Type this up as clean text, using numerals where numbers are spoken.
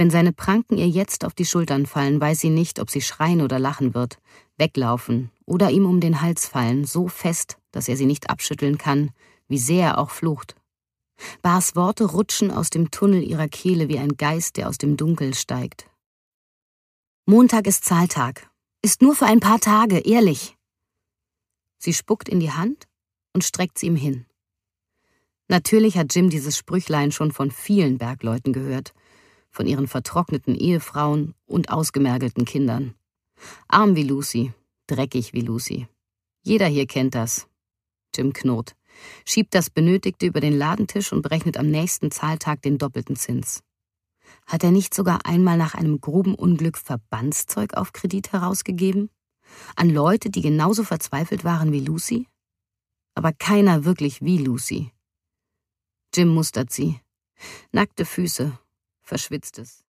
Wenn seine Pranken ihr jetzt auf die Schultern fallen, weiß sie nicht, ob sie schreien oder lachen wird, weglaufen oder ihm um den Hals fallen, so fest, dass er sie nicht abschütteln kann, wie sehr er auch flucht. Bars Worte rutschen aus dem Tunnel ihrer Kehle wie ein Geist, der aus dem Dunkel steigt. Montag ist Zahltag. Ist nur für ein paar Tage, ehrlich. Sie spuckt in die Hand und streckt sie ihm hin. Natürlich hat Jim dieses Sprüchlein schon von vielen Bergleuten gehört, von ihren vertrockneten Ehefrauen und ausgemergelten Kindern. Arm wie Lucy, dreckig wie Lucy. Jeder hier kennt das. Jim knurrt, schiebt das Benötigte über den Ladentisch und berechnet am nächsten Zahltag den doppelten Zins. Hat er nicht sogar einmal nach einem groben Unglück Verbandszeug auf Kredit herausgegeben? An Leute, die genauso verzweifelt waren wie Lucy? Aber keiner wirklich wie Lucy. Jim mustert sie. Nackte Füße, verschwitztes,